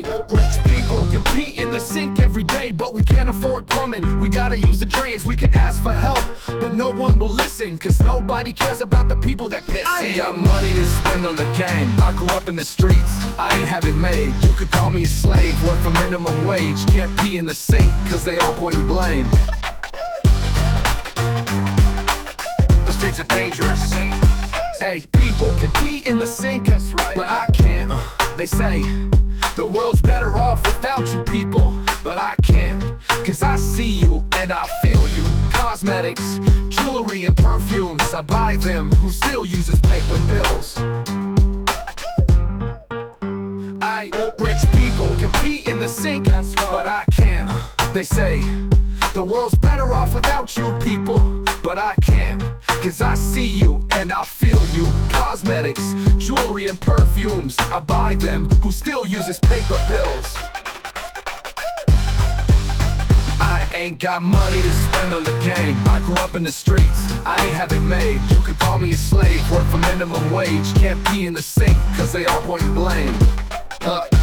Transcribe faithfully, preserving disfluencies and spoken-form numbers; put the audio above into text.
Hey, rich people compete in the sink every day, but we can't afford plumbing. We gotta use the drains, we can ask for help, but no one will listen, cause nobody cares about the people that piss. I ain't got money to spend on the gang. I grew up in the streets, I ain't have it made. You could call me a slave, work for minimum wage. Can't pee in the sink, cause they all point and blame. The streets are dangerous. Hey, people can pee in the sink, that's right, but I can't. They say the world's better off without you people, but I can't, cause I see you and I feel you. Cosmetics, jewelry and perfumes, I buy them. Who still uses paper bills? I, rich people can pee in the sink, but I can't. They say the world's better off without you people, but I can't, cause I see you and I feel you. Cosmetics, jewelry and perfumes, I buy them. Who still uses paper bills? I ain't got money to spend on the game. I grew up in the streets, I ain't have it made. You could call me a slave, work for minimum wage. Can't pee in the sink, cause they all point and blame. uh,